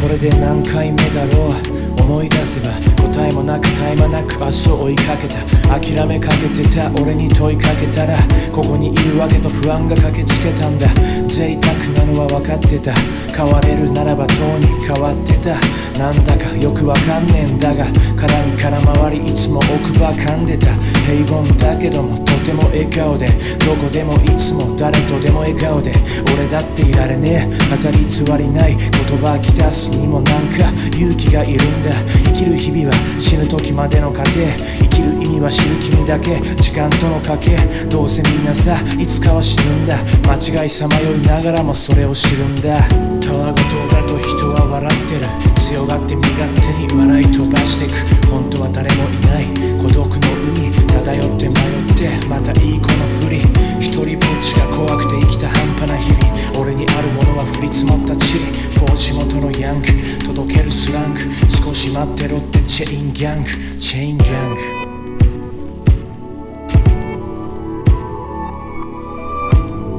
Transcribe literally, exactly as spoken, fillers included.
れで何回目だろう。思い出せば答えもなく絶え間なく明日を追いかけた。諦めかけてた俺に問いかけたら、ここにいるわけと不安が駆けつけたんだ。贅沢なのは分かってた。変われるならばとうに変わってた。なんだかよくわかんねえんだが、絡みから回りいつも奥歯噛んでた。平凡だけどもとても笑顔で、どこでもいつも誰とでも笑顔で。俺だっていられねえ、飾り偽りない言葉き出すにもなんか勇気がいるんだ。生きる日々は死ぬ時までの過程、生きる意味は知る君だけ、時間との賭け。どうせみんなさいつかは死ぬんだ。間違いさまよいながらもそれを知るんだ。たわごとだと人は笑ってる。強がって身勝手に笑い飛ばしてく。本当は誰もいない孤独の海、漂って迷ってまたいいこのふり。一人ぼっちが怖くて生きた半端な日々。俺にあるものは降り積もった塵。フォー地元のヤング届けるスラング。少し待ってろってチェインギャング、チェインギャング。